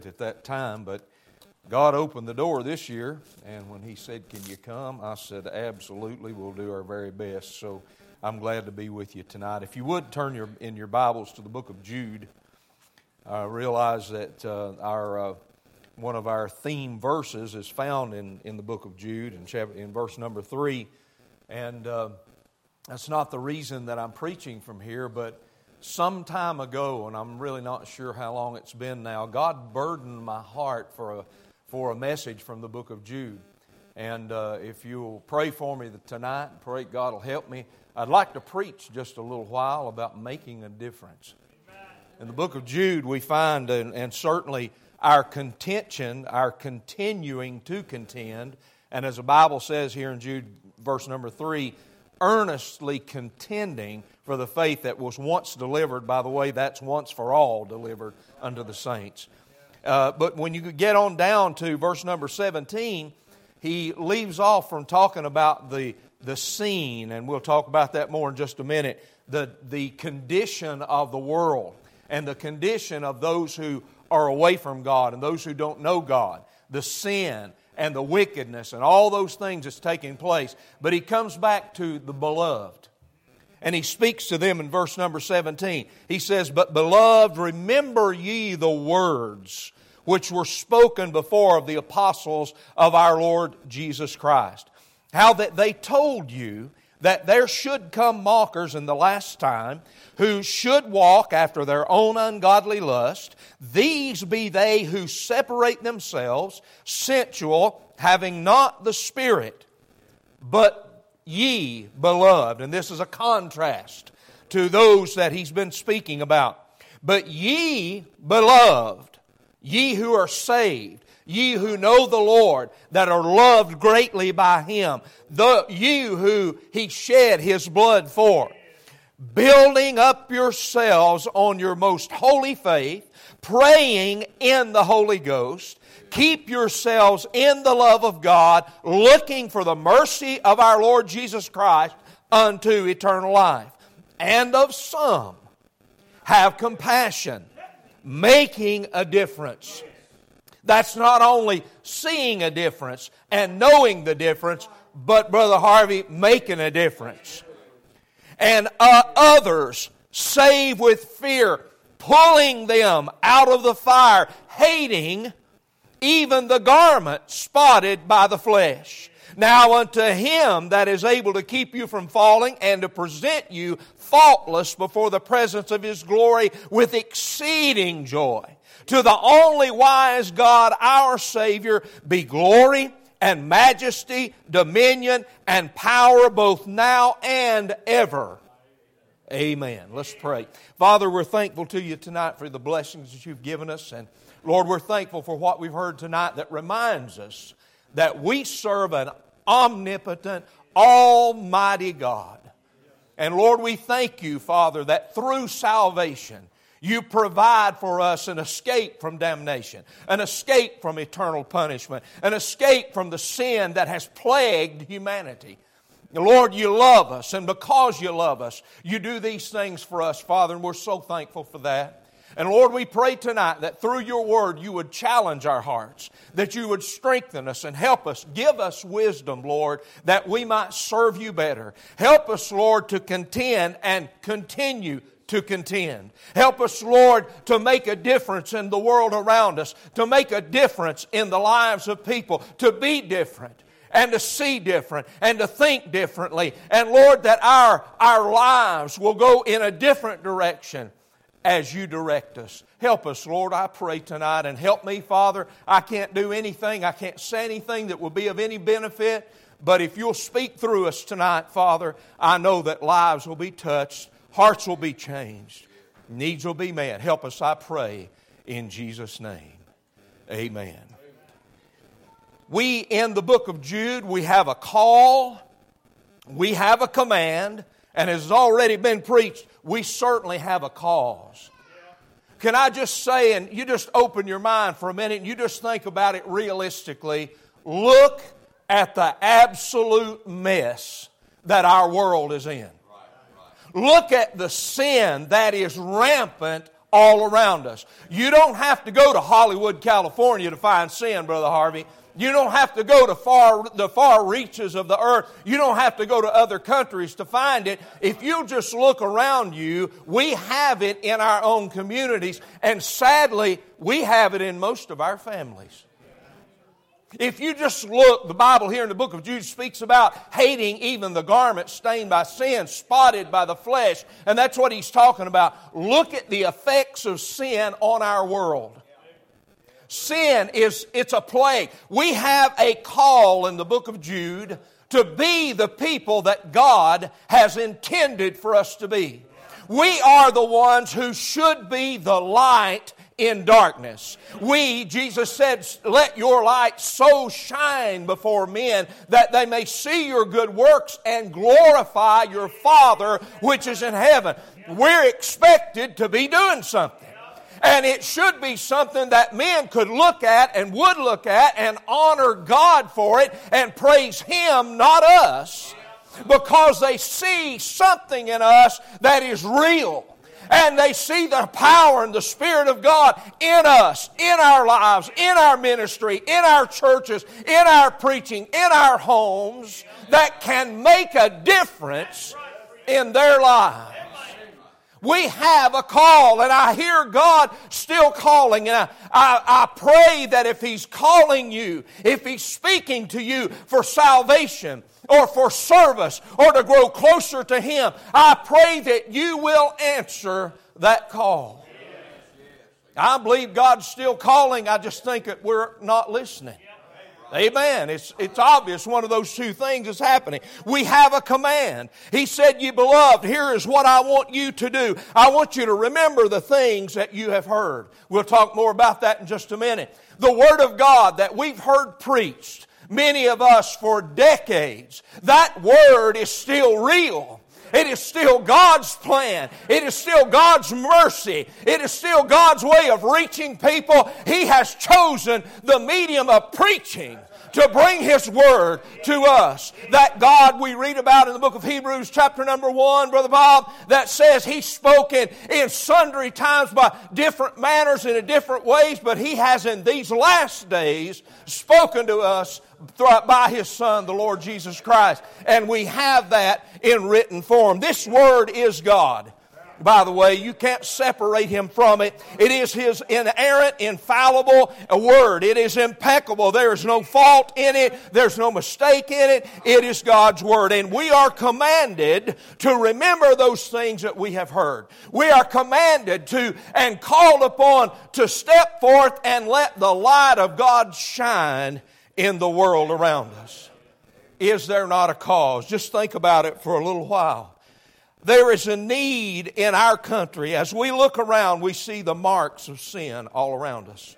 at that time, but God opened the door this year, and when He said, "Can you come?" I said, "Absolutely, we'll do our very best." So I'm glad to be with you tonight. If you would turn in your Bibles to the book of Jude, I realize that one of our theme verses is found in the book of Jude, in verse number 3, and that's not the reason that I'm preaching from here, but some time ago, and I'm really not sure how long it's been now, God burdened my heart for a message from the book of Jude. And if you'll pray for me tonight, pray God will help me, I'd like to preach just a little while about making a difference. In the book of Jude, we find, and certainly our contention, our continuing to contend, and as the Bible says here in Jude, verse number 3, earnestly contending for the faith that was once delivered. By the way, that's once for all delivered unto the saints. But when you get on down to verse number 17, he leaves off from talking about the scene, and we'll talk about that more in just a minute, the condition of the world and the condition of those who are away from God and those who don't know God, the sin and the wickedness and all those things that's taking place. But he comes back to the beloved. And he speaks to them in verse number 17. He says, "But beloved, remember ye the words which were spoken before of the apostles of our Lord Jesus Christ. How that they told you that there should come mockers in the last time, who should walk after their own ungodly lust. These be they who separate themselves, sensual, having not the Spirit. But ye, beloved," and this is a contrast to those that he's been speaking about. "But ye, beloved, ye who are saved, ye who know the Lord, that are loved greatly by Him, you who He shed His blood for, building up yourselves on your most holy faith, praying in the Holy Ghost, keep yourselves in the love of God, looking for the mercy of our Lord Jesus Christ unto eternal life. And of some have compassion, making a difference." That's not only seeing a difference and knowing the difference, but, Brother Harvey, making a difference. "And others save with fear, pulling them out of the fire, hating even the garment spotted by the flesh. Now unto Him that is able to keep you from falling and to present you faultless before the presence of His glory with exceeding joy. To the only wise God, our Savior, be glory and majesty, dominion and power both now and ever. Amen." Let's pray. Father, we're thankful to You tonight for the blessings that You've given us. And Lord, we're thankful for what we've heard tonight that reminds us that we serve an omnipotent, almighty God. And Lord, we thank You, Father, that through salvation, You provide for us an escape from damnation, an escape from eternal punishment, an escape from the sin that has plagued humanity. Lord, You love us, and because You love us, You do these things for us, Father, and we're so thankful for that. And Lord, we pray tonight that through Your Word You would challenge our hearts, that You would strengthen us and help us. Give us wisdom, Lord, that we might serve You better. Help us, Lord, to contend and continue to contend. Help us, Lord, to make a difference in the world around us, to make a difference in the lives of people, to be different and to see different and to think differently. And Lord, that our lives will go in a different direction as You direct us. Help us, Lord, I pray tonight, and help me, Father. I can't do anything. I can't say anything that will be of any benefit. But if You'll speak through us tonight, Father, I know that lives will be touched, hearts will be changed, needs will be met. Help us, I pray, in Jesus' name. Amen. We, in the book of Jude, we have a call, we have a command, and as has already been preached, we certainly have a cause. Can I just say, and you just open your mind for a minute and you just think about it realistically, look at the absolute mess that our world is in. Look at the sin that is rampant all around us. You don't have to go to Hollywood, California to find sin, Brother Harvey. You don't have to go to the far reaches of the earth. You don't have to go to other countries to find it. If you just look around you, we have it in our own communities. And sadly, we have it in most of our families. If you just look, the Bible here in the book of Jude speaks about hating even the garment stained by sin, spotted by the flesh. And that's what he's talking about. Look at the effects of sin on our world. Sin it's a plague. We have a call in the book of Jude to be the people that God has intended for us to be. We are the ones who should be the light in darkness. Jesus said, let your light so shine before men that they may see your good works and glorify your Father which is in heaven. We're expected to be doing something. And it should be something that men could look at and would look at and honor God for it and praise Him, not us, because they see something in us that is real. And they see the power and the Spirit of God in us, in our lives, in our ministry, in our churches, in our preaching, in our homes, that can make a difference in their lives. We have a call, and I hear God still calling, and I pray that if He's calling you, if He's speaking to you for salvation, or for service, or to grow closer to Him, I pray that you will answer that call. I believe God's still calling, I just think that we're not listening. Amen. It's obvious one of those two things is happening. We have a command. He said, "Ye beloved, here is what I want you to do. I want you to remember the things that you have heard." We'll talk more about that in just a minute. The Word of God that we've heard preached, many of us for decades, that Word is still real. It is still God's plan. It is still God's mercy. It is still God's way of reaching people. He has chosen the medium of preaching to bring His Word to us. That God we read about in the book of Hebrews chapter number 1, Brother Bob, that says He's spoken in sundry times by different manners and in different ways, but He has in these last days spoken to us by His Son, the Lord Jesus Christ. And we have that in written form. This Word is God. By the way, you can't separate Him from it. It is His inerrant, infallible Word. It is impeccable. There is no fault in it. There's no mistake in it. It is God's Word. And we are commanded to remember those things that we have heard. We are commanded to and called upon to step forth and let the light of God shine in the world around us. Is there not a cause? Just think about it for a little while. There is a need in our country. As we look around, we see the marks of sin all around us.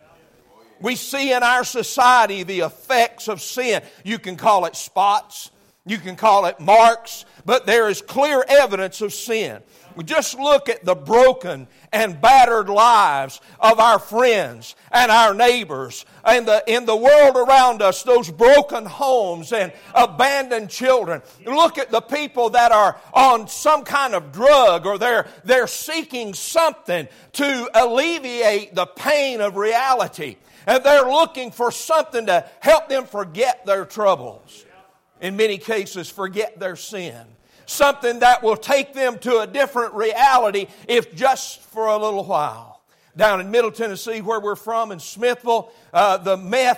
We see in our society the effects of sin. You can call it spots. You can call it marks. But there is clear evidence of sin. We just look at the broken and battered lives of our friends and our neighbors and in the world around us, those broken homes and abandoned children. Look at the people that are on some kind of drug, or they're seeking something to alleviate the pain of reality. And they're looking for something to help them forget their troubles. In many cases, forget their sin. Something that will take them to a different reality, if just for a little while. Down in Middle Tennessee, where we're from, in Smithville, the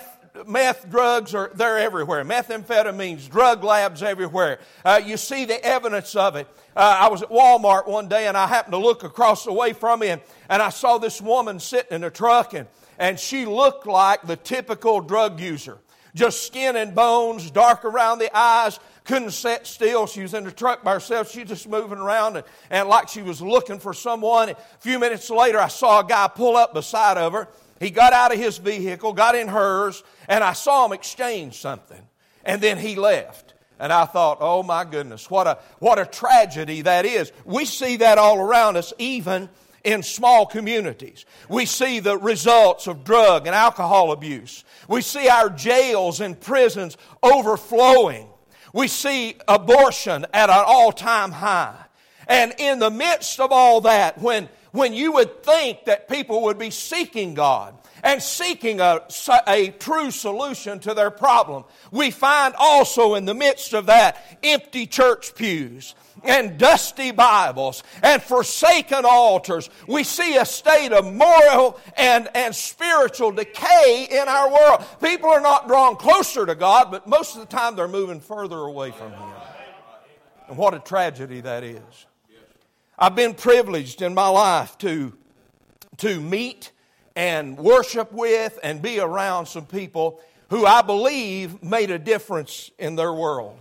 meth drugs they're everywhere. Methamphetamines, drug labs everywhere. You see the evidence of it. I was at Walmart one day, and I happened to look across the way from me, and I saw this woman sitting in a truck, and she looked like the typical drug user. Just skin and bones, dark around the eyes, couldn't sit still. She was in the truck by herself. She was just moving around and like she was looking for someone. A few minutes later, I saw a guy pull up beside of her. He got out of his vehicle, got in hers, and I saw him exchange something. And then he left. And I thought, oh my goodness, what a tragedy that is. We see that all around us, even in small communities. We see the results of drug and alcohol abuse. We see our jails and prisons overflowing. We see abortion at an all-time high. And in the midst of all that, when when you would think that people would be seeking God and seeking a true solution to their problem, we find also in the midst of that empty church pews and dusty Bibles and forsaken altars. We see a state of moral and spiritual decay in our world. People are not drawn closer to God, but most of the time they're moving further away from Him. And what a tragedy that is. I've been privileged in my life to meet and worship with and be around some people who I believe made a difference in their world.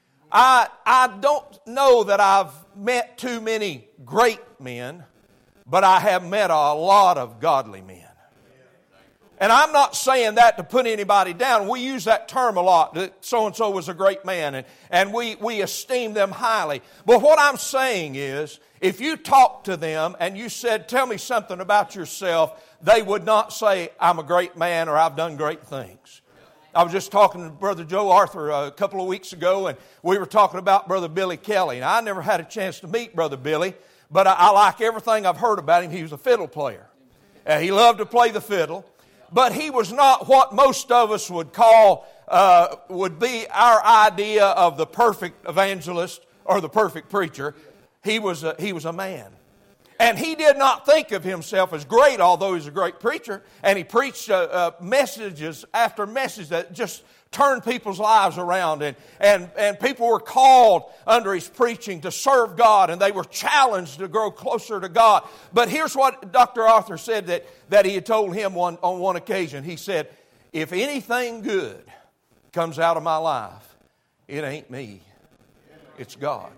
I don't know that I've met too many great men, but I have met a lot of godly men. And I'm not saying that to put anybody down. We use that term a lot, that so-and-so was a great man, and we esteem them highly. But what I'm saying is, if you talk to them and you said, tell me something about yourself, they would not say, I'm a great man or I've done great things. I was just talking to Brother Joe Arthur a couple of weeks ago, and we were talking about Brother Billy Kelly. Now, I never had a chance to meet Brother Billy, but I like everything I've heard about him. He was a fiddle player. He loved to play the fiddle, but he was not what most of us would call, would be our idea of the perfect evangelist or the perfect preacher. He was a man. And he did not think of himself as great, although he's a great preacher. And he preached messages after message that just turned people's lives around. And people were called under his preaching to serve God. And they were challenged to grow closer to God. But here's what Dr. Arthur said that he had told him on one occasion. He said, if anything good comes out of my life, it ain't me. It's God.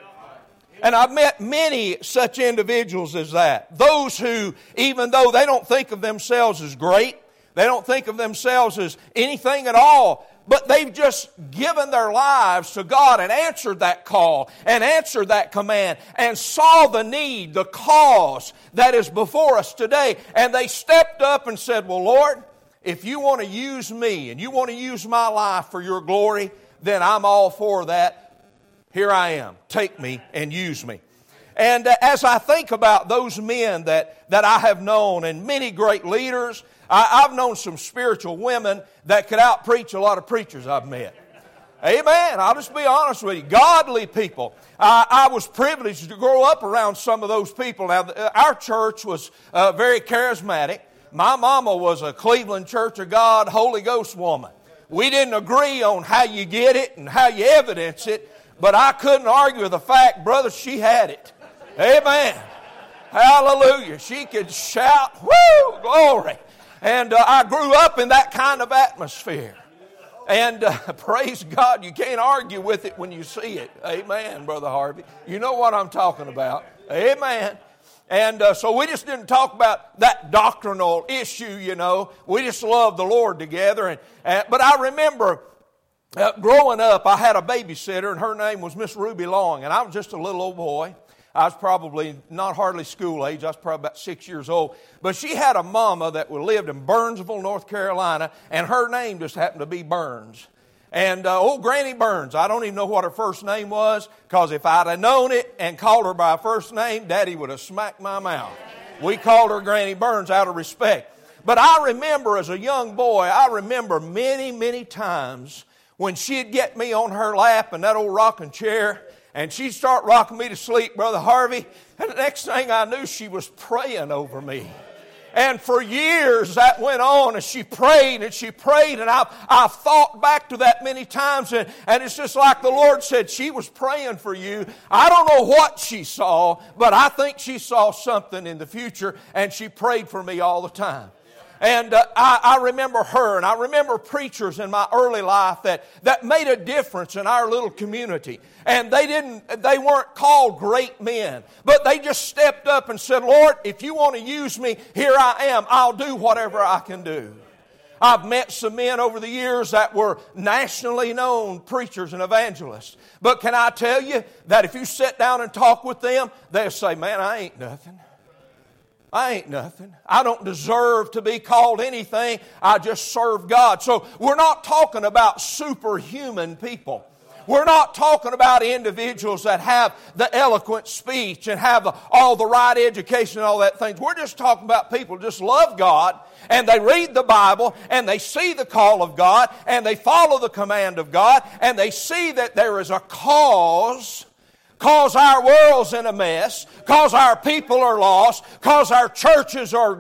And I've met many such individuals as that. Those who, even though they don't think of themselves as great, they don't think of themselves as anything at all, but they've just given their lives to God and answered that call and answered that command and saw the need, the cause that is before us today. And they stepped up and said, well, Lord, if you want to use me and you want to use my life for your glory, then I'm all for that. Here I am. Take me and use me. And as I think about those men that I have known and many great leaders, I've known some spiritual women that could outpreach a lot of preachers I've met. Amen. I'll just be honest with you. Godly people. I was privileged to grow up around some of those people. Now, our church was very charismatic. My mama was a Cleveland Church of God Holy Ghost woman. We didn't agree on how you get it and how you evidence it, but I couldn't argue with the fact, brother, she had it. Amen. Hallelujah. She could shout, woo, glory. And I grew up in that kind of atmosphere. And praise God, you can't argue with it when you see it. Amen, Brother Harvey. You know what I'm talking about. Amen. And so we just didn't talk about that doctrinal issue, you know. We just loved the Lord together. But I remember growing up, I had a babysitter, and her name was Miss Ruby Long, and I was just a little old boy. I was probably not hardly school age. I was probably about 6 years old. But she had a mama that lived in Burnsville, North Carolina, and her name just happened to be Burns. And old Granny Burns, I don't even know what her first name was, because if I'd have known it and called her by her first name, Daddy would have smacked my mouth. We called her Granny Burns out of respect. But I remember as a young boy, I remember many, many times when she'd get me on her lap in that old rocking chair, and she'd start rocking me to sleep, Brother Harvey, and the next thing I knew, she was praying over me. And for years that went on, and she prayed, and I've thought back to that many times, and it's just like the Lord said, she was praying for you. I don't know what she saw, but I think she saw something in the future, and she prayed for me all the time. And I remember her, and I remember preachers in my early life that made a difference in our little community. And they weren't called great men, but they just stepped up and said, Lord, if you want to use me, here I am. I'll do whatever I can do. I've met some men over the years that were nationally known preachers and evangelists. But can I tell you that if you sit down and talk with them, they'll say, man, I ain't nothing. I ain't nothing. I don't deserve to be called anything. I just serve God. So we're not talking about superhuman people. We're not talking about individuals that have the eloquent speech and have all the right education and all that things. We're just talking about people who just love God, and they read the Bible, and they see the call of God, and they follow the command of God, and they see that there is a cause our world's in a mess, cause our people are lost, cause our churches are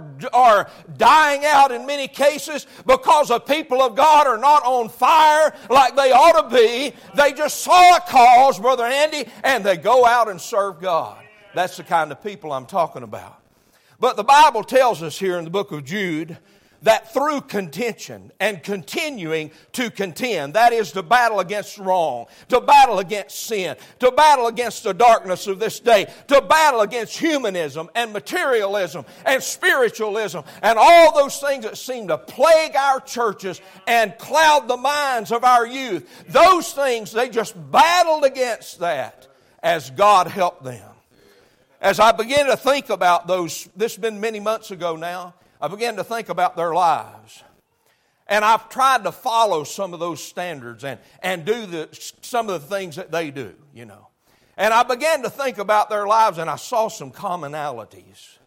dying out in many cases, because the people of God are not on fire like they ought to be. They just saw a cause, Brother Andy, and they go out and serve God. That's the kind of people I'm talking about. But the Bible tells us here in the book of Jude that through contention and continuing to contend, that is to battle against wrong, to battle against sin, to battle against the darkness of this day, to battle against humanism and materialism and spiritualism and all those things that seem to plague our churches and cloud the minds of our youth. Those things, they just battled against that as God helped them. As I began to think about those, this has been many months ago now, I began to think about their lives. And I've tried to follow some of those standards and do some of the things that they do, you know. And I began to think about their lives, and I saw some commonalities.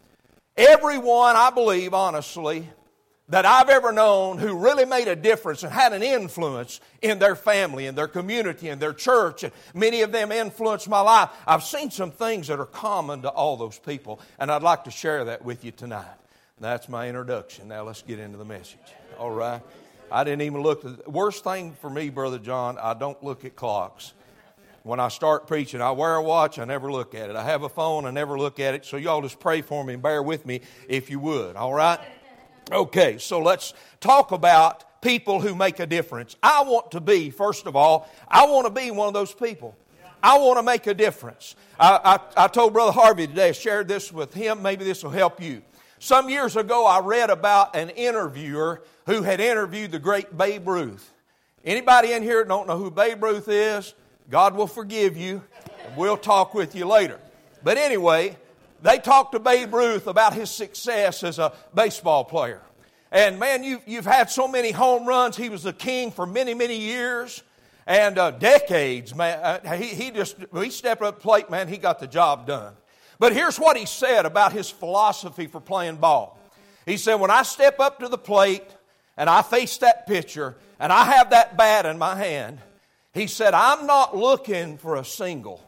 Everyone, I believe, honestly, that I've ever known who really made a difference and had an influence in their family, in their community, in their church, and many of them influenced my life. I've seen some things that are common to all those people, and I'd like to share that with you tonight. That's my introduction. Now let's get into the message. All right. I didn't even look. The worst thing for me, Brother John, I don't look at clocks. When I start preaching, I wear a watch. I never look at it. I have a phone. I never look at it. So y'all just pray for me and bear with me if you would. All right. Okay. So let's talk about people who make a difference. I want to be, first of all, I want to be one of those people. I want to make a difference. I told Brother Harvey today, I shared this with him. Maybe this will help you. Some years ago, I read about an interviewer who had interviewed the great Babe Ruth. Anybody in here that don't know who Babe Ruth is, God will forgive you, and we'll talk with you later. But anyway, they talked to Babe Ruth about his success as a baseball player. And man, you've had so many home runs. He was the king for many, many years and decades, man. He stepped up the plate, man, he got the job done. But here's what he said about his philosophy for playing ball. He said, when I step up to the plate and I face that pitcher and I have that bat in my hand, he said, I'm not looking for a single.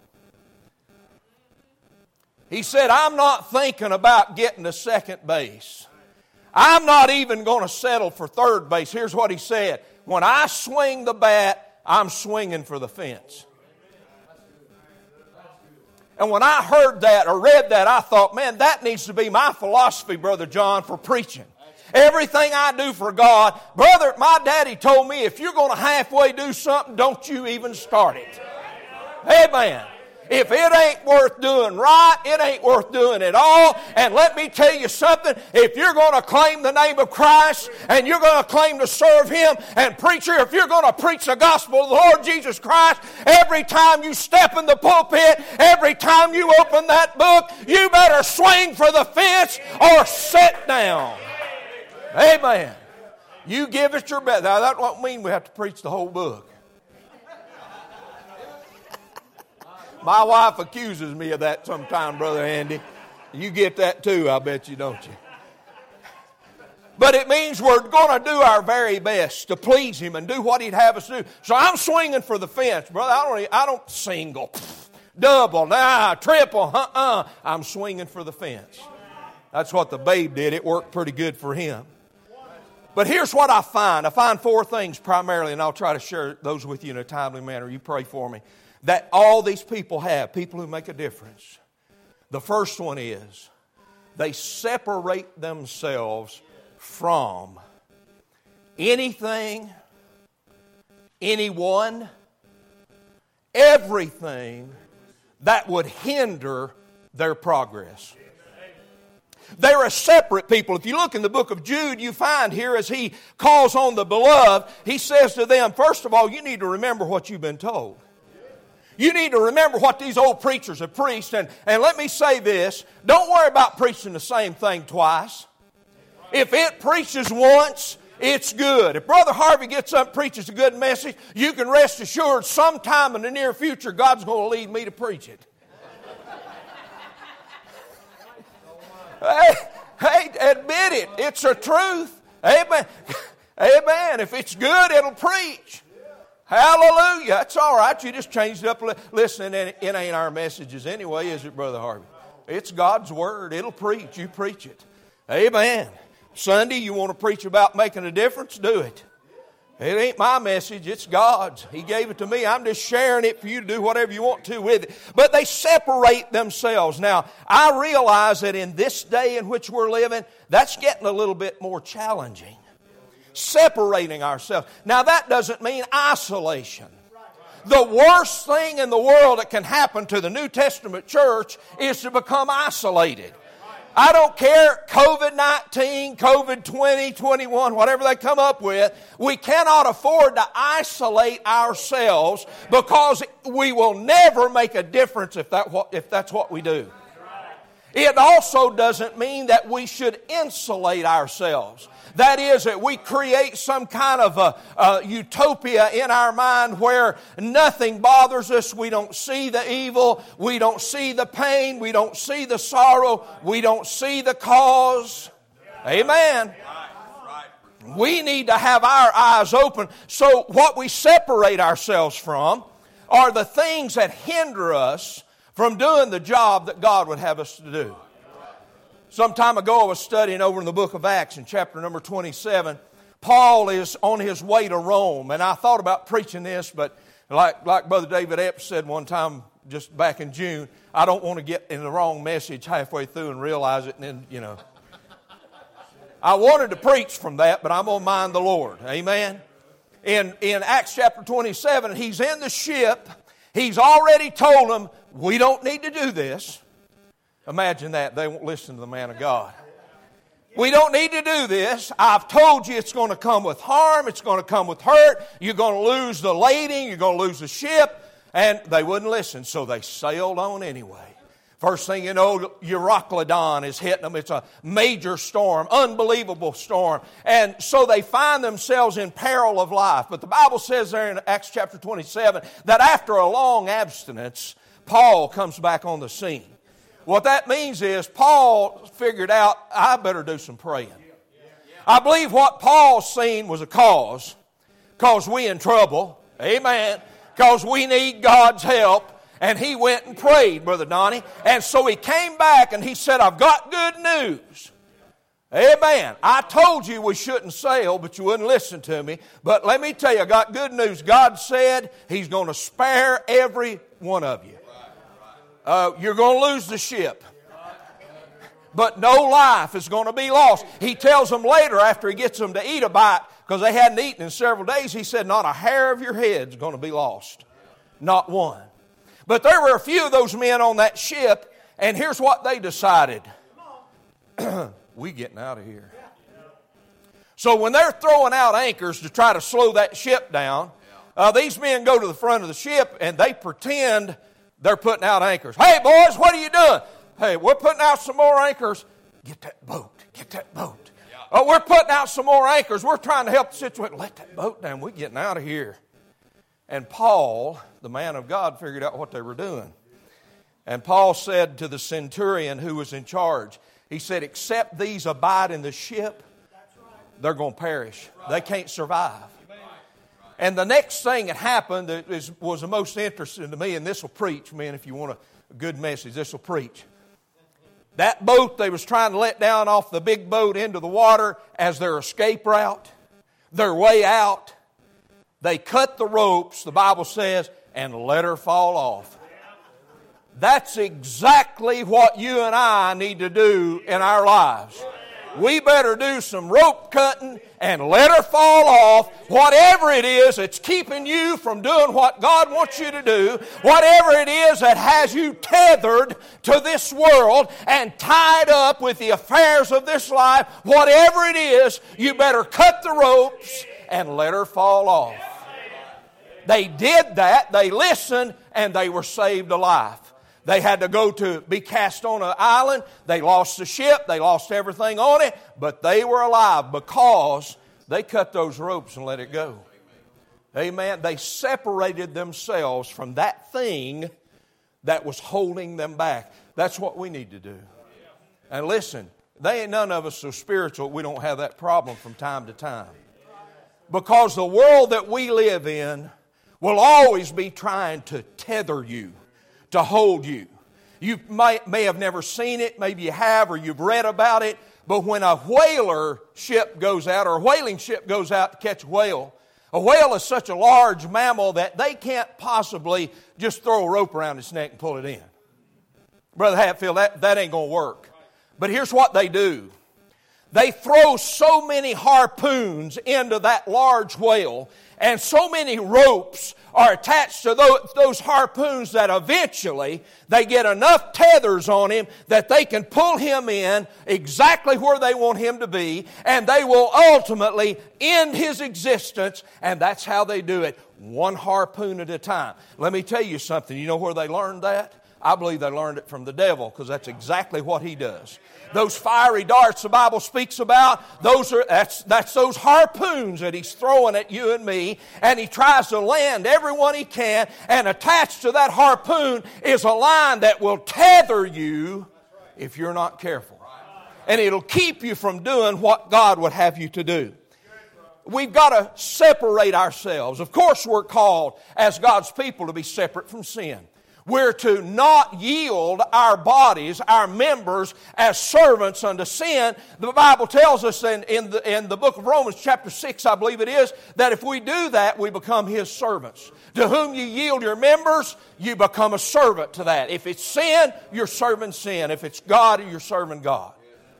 He said, I'm not thinking about getting to second base. I'm not even going to settle for third base. Here's what he said. When I swing the bat, I'm swinging for the fence. And when I heard that or read that, I thought, man, that needs to be my philosophy, Brother John, for preaching. Everything I do for God, brother, my daddy told me, if you're going to halfway do something, don't you even start it. Amen. If it ain't worth doing right, it ain't worth doing at all. And let me tell you something, if you're going to claim the name of Christ and you're going to claim to serve Him, and preacher, if you're going to preach the gospel of the Lord Jesus Christ, every time you step in the pulpit, every time you open that book, you better swing for the fence or sit down. Amen. You give it your best. Now that don't mean we have to preach the whole book. My wife accuses me of that sometime, Brother Andy. You get that too, I bet you, don't you? But it means we're going to do our very best to please Him and do what He'd have us do. So I'm swinging for the fence, brother. I don't single, double, triple, I'm swinging for the fence. That's what the babe did. It worked pretty good for him. But here's what I find. I find four things primarily, and I'll try to share those with you in a timely manner. You pray for me. That all these people have, people who make a difference. The first one is they separate themselves from anything, anyone, everything that would hinder their progress. They're a separate people. If you look in the book of Jude, you find here as he calls on the beloved, he says to them, first of all, you need to remember what you've been told. You need to remember what these old preachers have preached. And let me say this, don't worry about preaching the same thing twice. If it preaches once It's good. If Brother Harvey gets up and preaches a good message, you can rest assured sometime in the near future God's going to lead me to preach it. Hey, admit it. It's the truth. Amen. Amen. If it's good, it'll preach. Hallelujah. That's all right. You just changed it up. Listen, it ain't our messages anyway, is it, Brother Harvey? It's God's Word. It'll preach. You preach it. Amen. Sunday, you want to preach about making a difference? Do it. It ain't my message. It's God's. He gave it to me. I'm just sharing it for you to do whatever you want to with it. But they separate themselves. Now, I realize that in this day in which we're living, that's getting a little bit more challenging. Separating ourselves. Now, that doesn't mean isolation. The worst thing in the world that can happen to the New Testament church is to become isolated. I don't care, COVID-19, COVID-20, 21, whatever they come up with, we cannot afford to isolate ourselves because we will never make a difference if that's what we do. It also doesn't mean that we should insulate ourselves. That is, that we create some kind of a utopia in our mind where nothing bothers us. We don't see the evil. We don't see the pain. We don't see the sorrow. We don't see the cause. Amen. We need to have our eyes open. So what we separate ourselves from are the things that hinder us from doing the job that God would have us to do. Some time ago I was studying over in the book of Acts in chapter number 27. Paul is on his way to Rome, and I thought about preaching this, but like Brother David Epps said one time just back in June, I don't want to get in the wrong message halfway through and realize it, and then, I wanted to preach from that, but I'm going to mind the Lord. Amen? In Acts chapter 27, he's in the ship. He's already told them, we don't need to do this. Imagine that. They won't listen to the man of God. We don't need to do this. I've told you it's going to come with harm. It's going to come with hurt. You're going to lose the lading. You're going to lose the ship. And they wouldn't listen, so they sailed on anyway. First thing you know, Euroclydon is hitting them. It's a major storm, unbelievable storm. And so they find themselves in peril of life. But the Bible says there in Acts chapter 27 that after a long abstinence, Paul comes back on the scene. What that means is Paul figured out, I better do some praying. I believe what Paul's seen was a cause we in trouble. Amen. Because we need God's help. And he went and prayed, Brother Donnie. And so he came back and he said, I've got good news. Amen. I told you we shouldn't sail, but you wouldn't listen to me. But let me tell you, I got good news. God said He's going to spare every one of you. You're going to lose the ship. But no life is going to be lost. He tells them later after he gets them to eat a bite, because they hadn't eaten in several days, he said, not a hair of your head is going to be lost. Not one. But there were a few of those men on that ship, and here's what they decided. We getting out of here. So when they're throwing out anchors to try to slow that ship down, these men go to the front of the ship and they pretend they're putting out anchors. Hey, boys, what are you doing? Hey, we're putting out some more anchors. Get that boat. Get that boat. Oh, we're putting out some more anchors. We're trying to help the situation. Let that boat down. We're getting out of here. And Paul, the man of God, figured out what they were doing. And Paul said to the centurion who was in charge, he said, except these abide in the ship, they're going to perish. They can't survive. And the next thing that happened that was the most interesting to me, and this will preach, man, if you want a good message, this will preach. That boat they was trying to let down off the big boat into the water as their escape route, their way out, they cut the ropes, the Bible says, and let her fall off. That's exactly what you and I need to do in our lives. We better do some rope cutting and let her fall off. Whatever it is that's keeping you from doing what God wants you to do, whatever it is that has you tethered to this world and tied up with the affairs of this life, whatever it is, you better cut the ropes and let her fall off. They did that, they listened, and they were saved alive. They had to go to be cast on an island. They lost the ship. They lost everything on it. But they were alive because They cut those ropes and let it go. Amen. They separated themselves from that thing that was holding them back. That's what we need to do. And listen, they ain't none of us so spiritual we don't have that problem from time to time. Because the world that we live in will always be trying to tether you, to hold you. You may have never seen it, maybe you have, or you've read about it, but when a whaler ship goes out, or a whaling ship goes out to catch a whale is such a large mammal that they can't possibly just throw a rope around its neck and pull it in. Brother Hatfield, that ain't going to work. But here's what they do. They throw so many harpoons into that large whale, and so many ropes are attached to those harpoons that eventually they get enough tethers on him that they can pull him in exactly where they want him to be, and they will ultimately end his existence, and that's how they do it, one harpoon at a time. Let me tell you something. You know where they learned that? I believe they learned it from the devil, because that's exactly what he does. Those fiery darts the Bible speaks about, that's those harpoons that he's throwing at you and me, and he tries to land everyone he can, and attached to that harpoon is a line that will tether you if you're not careful. And it'll keep you from doing what God would have you to do. We've got to separate ourselves. Of course, we're called as God's people to be separate from sin. We're to not yield our bodies, our members, as servants unto sin. The Bible tells us in the book of Romans chapter 6, I believe it is, that if we do that, we become His servants. To whom you yield your members, you become a servant to that. If it's sin, you're serving sin. If it's God, you're serving God.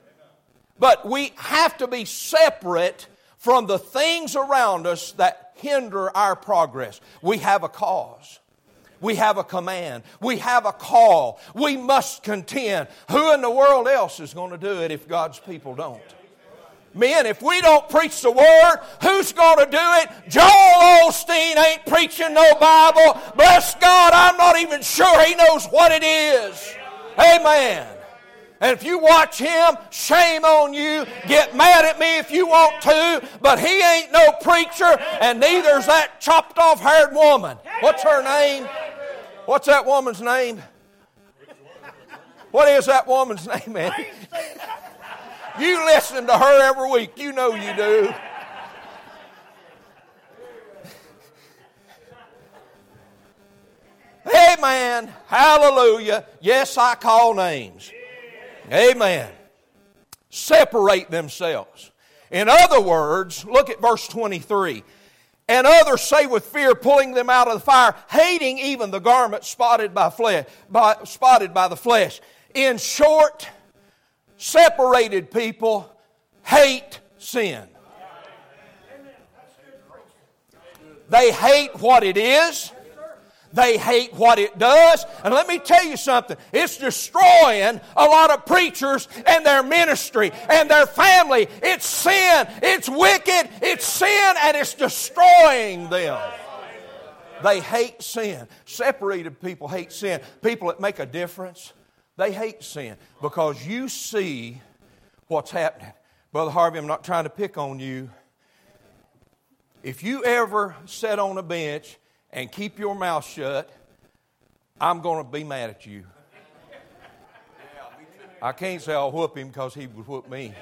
But we have to be separate from the things around us that hinder our progress. We have a cause. We have a command. We have a call. We must contend. Who in the world else is going to do it if God's people don't? Men, if we don't preach the Word, who's going to do it? Joel Osteen ain't preaching no Bible. Bless God, I'm not even sure he knows what it is. Amen. And if you watch him, shame on you. Get mad at me if you want to. But he ain't no preacher, and neither's that chopped off haired woman. What's her name? What's that woman's name? What is that woman's name, man? You listen to her every week. You know you do. Amen. Hallelujah. Yes, I call names. Amen. Separate themselves. In other words, look at verse 23. And others say with fear, pulling them out of the fire, hating even the garment spotted by the flesh. In short, separated people hate sin. They hate what it is. They hate what it does. And let me tell you something. It's destroying a lot of preachers and their ministry and their family. It's sin. It's wicked. It's sin, and it's destroying them. They hate sin. Separated people hate sin. People that make a difference, they hate sin because you see what's happening. Brother Harvey, I'm not trying to pick on you. If you ever sit on a bench and keep your mouth shut, I'm going to be mad at you. I can't say I'll whoop him because he would whoop me.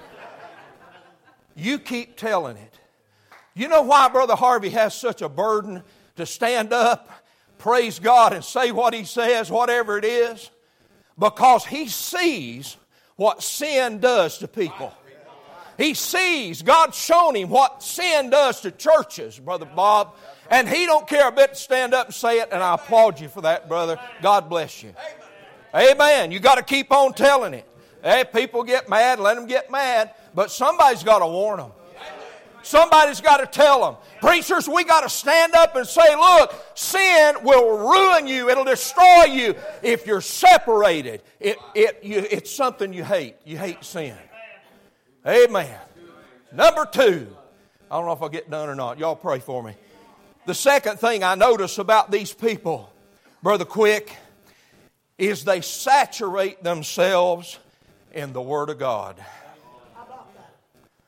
You keep telling it. You know why Brother Harvey has such a burden to stand up, praise God, and say what he says, whatever it is? Because he sees what sin does to people. He sees, God's shown him what sin does to churches, Brother Bob. And he don't care a bit to stand up and say it, and I applaud you for that, brother. God bless you. Amen. You got to keep on telling it. Hey, people get mad, let them get mad. But somebody's got to warn them. Somebody's got to tell them. Preachers, we got to stand up and say, look, sin will ruin you. It'll destroy you if you're separated. It's something you hate. You hate sin. Amen. Number 2. I don't know if I'll get done or not. Y'all pray for me. The second thing I notice about these people, Brother Quick, is they saturate themselves in the Word of God.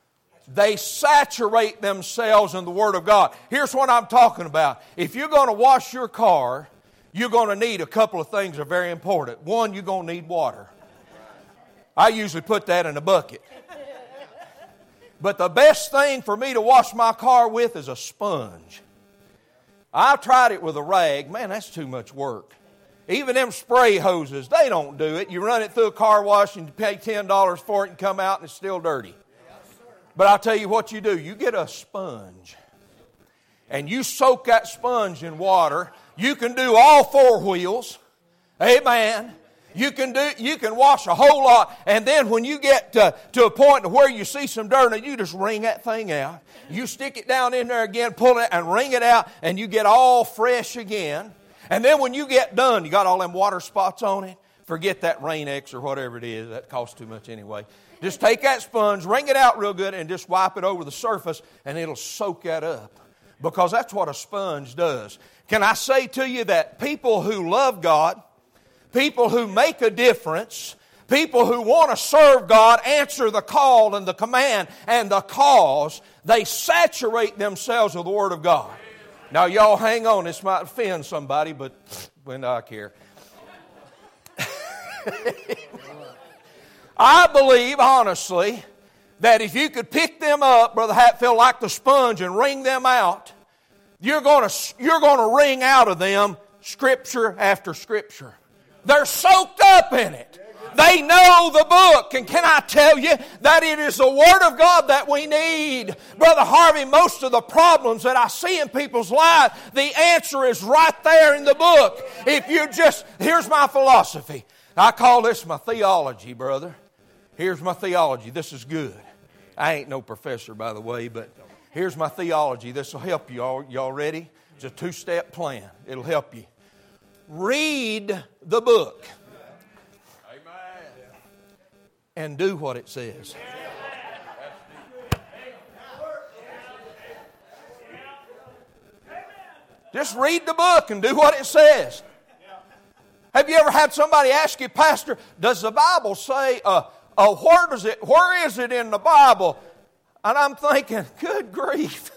They saturate themselves in the Word of God. Here's what I'm talking about. If you're going to wash your car, you're going to need a couple of things that are very important. One, you're going to need water. I usually put that in a bucket. But the best thing for me to wash my car with is a sponge. I tried it with a rag. Man, that's too much work. Even them spray hoses, they don't do it. You run it through a car wash and you pay $10 for it and come out and it's still dirty. But I'll tell you what you do. You get a sponge and you soak that sponge in water. You can do all four wheels. Amen. You can wash a whole lot. And then when you get to a point where you see some dirt, and you just wring that thing out. You stick it down in there again, pull it and wring it out, and you get all fresh again. And then when you get done, you got all them water spots on it. Forget that Rain-X or whatever it is. That costs too much anyway. Just take that sponge, wring it out real good, and just wipe it over the surface, and it'll soak that up. Because that's what a sponge does. Can I say to you that people who love God, people who make a difference, people who want to serve God, answer the call and the command and the cause, they saturate themselves with the Word of God. Now, y'all hang on. This might offend somebody, but when do I care? I believe, honestly, that if you could pick them up, Brother Hatfield, like the sponge and wring them out, you're going to wring out of them Scripture after Scripture. They're soaked up in it. They know the book. And can I tell you that it is the Word of God that we need? Brother Harvey, most of the problems that I see in people's lives, the answer is right there in the book. Here's my philosophy. I call this my theology, brother. Here's my theology. This is good. I ain't no professor, by the way, but here's my theology. This will help you. Y'all ready? It's a 2-step plan. It'll help you. Read the book. And do what it says. Just read the book and do what it says. Have you ever had somebody ask you, Pastor, does the Bible say, where is it in the Bible? And I'm thinking, good grief.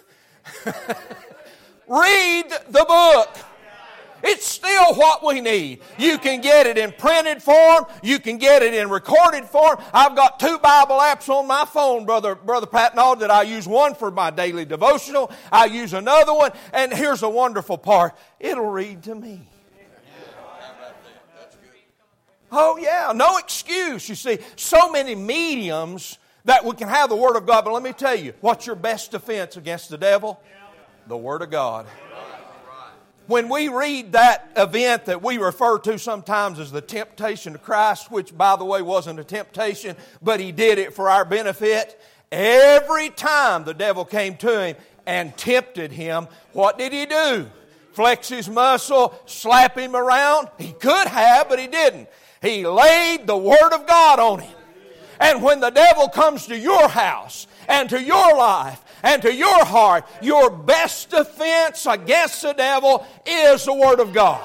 Read the book. It's still what we need. You can get it in printed form. You can get it in recorded form. I've got 2 Bible apps on my phone, Brother Patnaud, that I use. One for my daily devotional. I use another one. And here's the wonderful part. It'll read to me. Oh, yeah. No excuse. You see, so many mediums that we can have the Word of God. But let me tell you, what's your best defense against the devil? The Word of God. When we read that event that we refer to sometimes as the temptation of Christ, which, by the way, wasn't a temptation, but He did it for our benefit, every time the devil came to Him and tempted Him, what did He do? Flex His muscle, slap Him around? He could have, but He didn't. He laid the Word of God on Him. And when the devil comes to your house and to your life and to your heart, your best defense against the devil is the Word of God.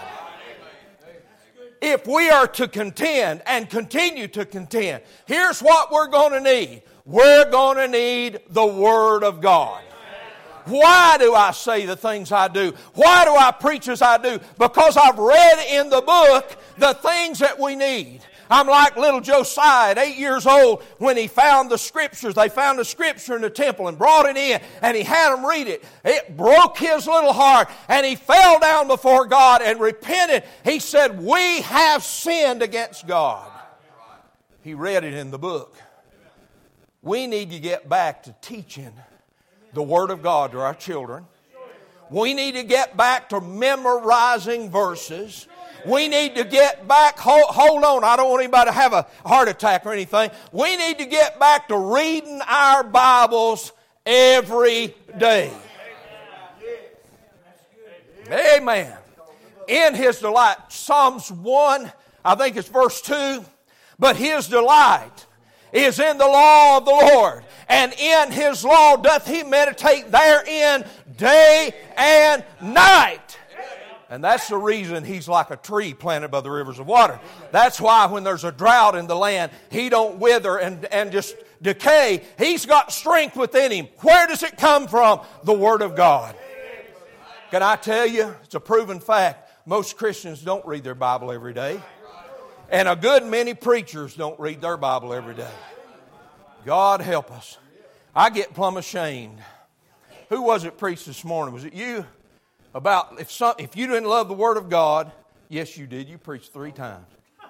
If we are to contend and continue to contend, here's what we're going to need. We're going to need the Word of God. Why do I say the things I do? Why do I preach as I do? Because I've read in the book the things that we need. I'm like little Josiah at 8 years old when he found the Scriptures. They found the Scripture in the temple and brought it in, and he had them read it. It broke his little heart, and he fell down before God and repented. He said, "We have sinned against God." He read it in the book. We need to get back to teaching the Word of God to our children. We need to get back to memorizing verses. We need to get back, hold on, I don't want anybody to have a heart attack or anything. We need to get back to reading our Bibles every day. Amen. In His delight. Psalms 1, I think it's verse 2. But His delight is in the law of the Lord, and in His law doth He meditate therein day and night. And that's the reason He's like a tree planted by the rivers of water. That's why when there's a drought in the land, He don't wither and just decay. He's got strength within him. Where does it come from? The Word of God. Can I tell you, it's a proven fact, most Christians don't read their Bible every day. And a good many preachers don't read their Bible every day. God help us. I get plumb ashamed. Who was it preached this morning? Was it you? About if you didn't love the Word of God, yes you did. You preached 3 times.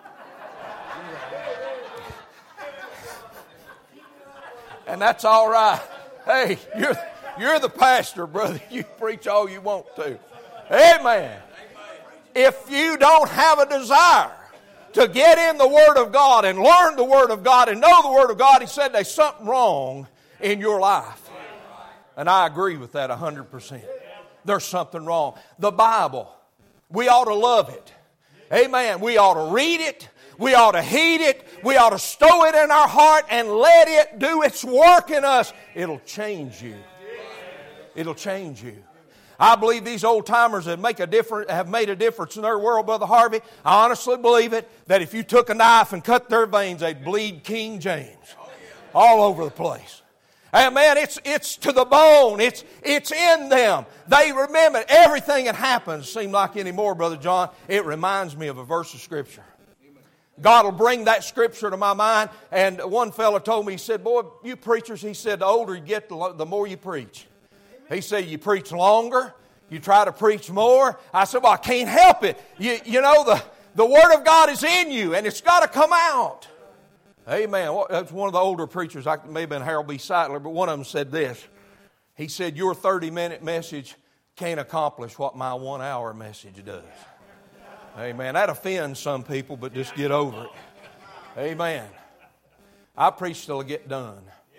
And that's all right. Hey, you're the pastor, brother. You preach all you want to. Amen. If you don't have a desire to get in the Word of God and learn the Word of God and know the Word of God, he said there's something wrong in your life. And I agree with that 100%. There's something wrong. The Bible, we ought to love it. Amen. We ought to read it. We ought to heed it. We ought to stow it in our heart and let it do its work in us. It'll change you. It'll change you. I believe these old timers have made a difference in their world, Brother Harvey. I honestly believe it, that if you took a knife and cut their veins, they'd bleed King James all over the place. And man, it's to the bone. It's in them. They remember everything that happens. Seem like anymore, Brother John. It reminds me of a verse of Scripture. God will bring that Scripture to my mind. And one fellow told me, he said, boy, you preachers, he said, the older you get, the more you preach. He said, you preach longer. You try to preach more. I said, well, I can't help it. You know, the Word of God is in you, and it's got to come out. Amen. That's one of the older preachers. It may have been Harold B. Seidler, but one of them said this. He said, your 30-minute message can't accomplish what my 1-hour message does. Amen. That offends some people, but just get over it. Amen. I preach till I get done.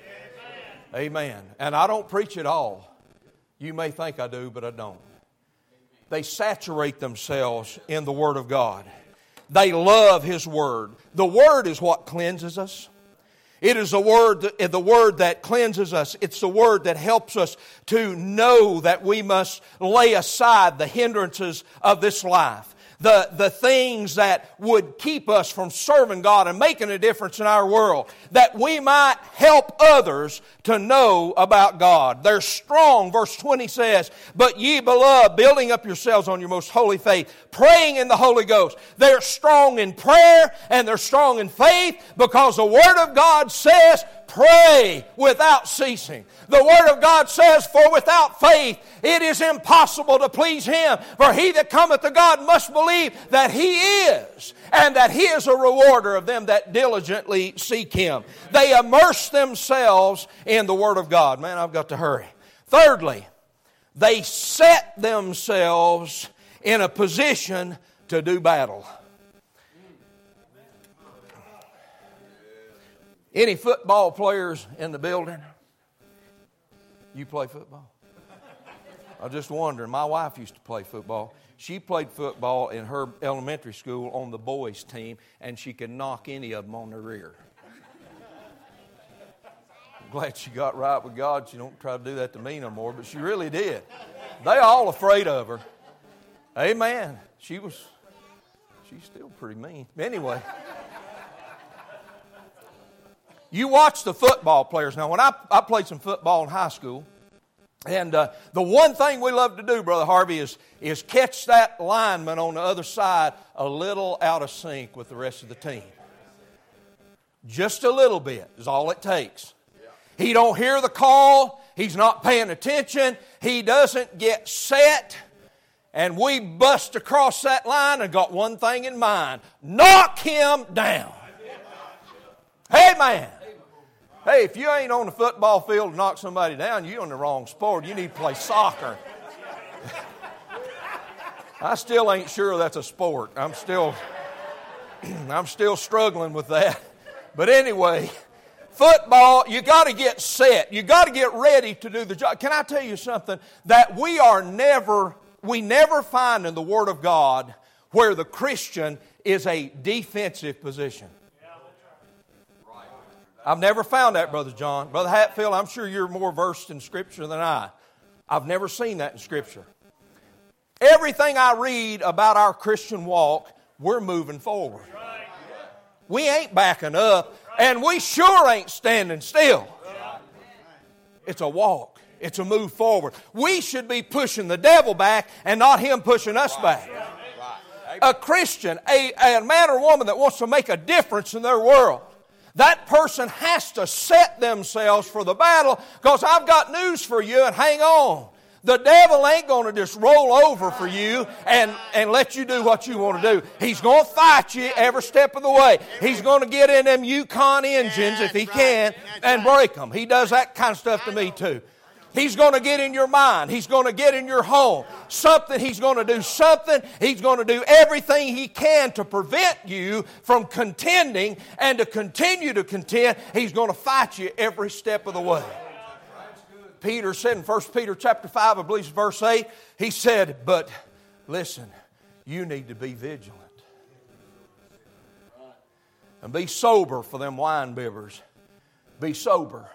Amen. And I don't preach at all. You may think I do, but I don't. They saturate themselves in the Word of God. They love His Word. The Word is what cleanses us. It is the Word that cleanses us. It's the Word that helps us to know that we must lay aside the hindrances of this life. The things that would keep us from serving God and making a difference in our world, that we might help others to know about God. They're strong. Verse 20 says, but ye beloved, building up yourselves on your most holy faith, praying in the Holy Ghost. They're strong in prayer and they're strong in faith because the Word of God says, pray without ceasing. The Word of God says, for without faith it is impossible to please Him. For he that cometh to God must believe that He is, and that He is a rewarder of them that diligently seek Him. They immerse themselves in the Word of God. Man, I've got to hurry. Thirdly, they set themselves in a position to do battle. Any football players in the building? You play football? I was just wondering. My wife used to play football. She played football in her elementary school on the boys' team, and she could knock any of them on the rear. I'm glad she got right with God. She don't try to do that to me no more, but she really did. They all afraid of her. Amen. She's still pretty mean. Anyway. You watch the football players. Now, when I played some football in high school, and the one thing we love to do, Brother Harvey, is catch that lineman on the other side a little out of sync with the rest of the team. Just a little bit is all it takes. He don't hear the call. He's not paying attention. He doesn't get set. And we bust across that line and got one thing in mind. Knock him down. Amen. Hey, if you ain't on the football field to knock somebody down, you're on the wrong sport. You need to play soccer. I still ain't sure that's a sport. I'm still struggling with that. But anyway, football, you got to get set. You got to get ready to do the job. Can I tell you something? That we never find in the Word of God where the Christian is a defensive position. I've never found that, Brother John. Brother Hatfield, I'm sure you're more versed in Scripture than I. I've never seen that in Scripture. Everything I read about our Christian walk, we're moving forward. We ain't backing up. And we sure ain't standing still. It's a walk. It's a move forward. We should be pushing the devil back and not him pushing us back. A Christian, a man or woman that wants to make a difference in their world, that person has to set themselves for the battle, because I've got news for you, and hang on. The devil ain't going to just roll over for you and let you do what you want to do. He's going to fight you every step of the way. He's going to get in them Yukon engines if he can and break them. He does that kind of stuff to me too. He's going to get in your mind. He's going to get in your home. He's going to do something. He's going to do everything he can to prevent you from contending and to continue to contend. He's going to fight you every step of the way. Peter said in 1 Peter chapter 5, I believe it's verse 8, he said, but listen, you need to be vigilant. And be sober for them wine bibbers. Be sober.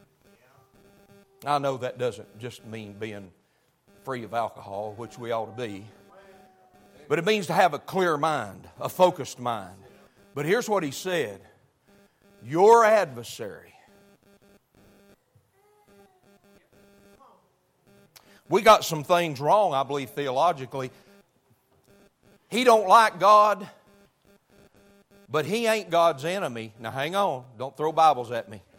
I know that doesn't just mean being free of alcohol, which we ought to be. But it means to have a clear mind, a focused mind. But here's what he said. Your adversary. We got some things wrong, I believe, theologically. He don't like God, but he ain't God's enemy. Now hang on, don't throw Bibles at me.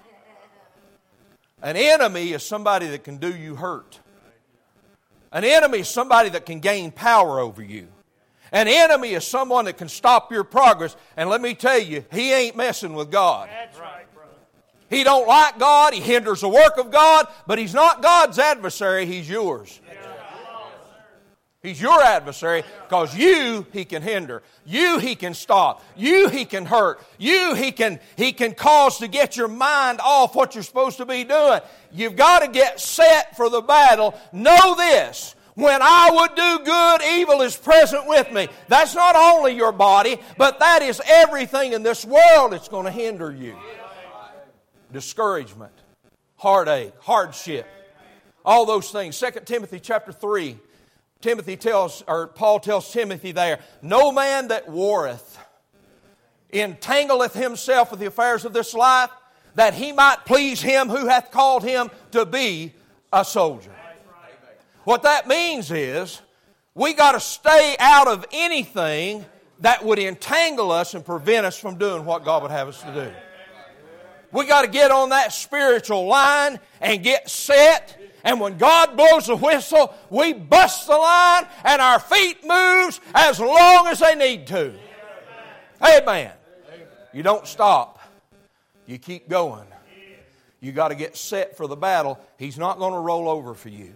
An enemy is somebody that can do you hurt. An enemy is somebody that can gain power over you. An enemy is someone that can stop your progress. And let me tell you, he ain't messing with God. That's right, brother. He don't like God. He hinders the work of God. But he's not God's adversary. He's yours. He's your adversary because you he can hinder. You he can stop. You he can hurt. You he can cause to get your mind off what you're supposed to be doing. You've got to get set for the battle. Know this. When I would do good, evil is present with me. That's not only your body, but that is everything in this world that's going to hinder you. Discouragement, heartache, hardship, all those things. 2 Timothy chapter 3, Paul tells Timothy there, no man that warreth entangleth himself with the affairs of this life, that he might please him who hath called him to be a soldier. What that means is, we got to stay out of anything that would entangle us and prevent us from doing what God would have us to do. We got to get on that spiritual line and get set. And when God blows the whistle, we bust the line and our feet moves as long as they need to. Amen. You don't stop. You keep going. You got to get set for the battle. He's not going to roll over for you.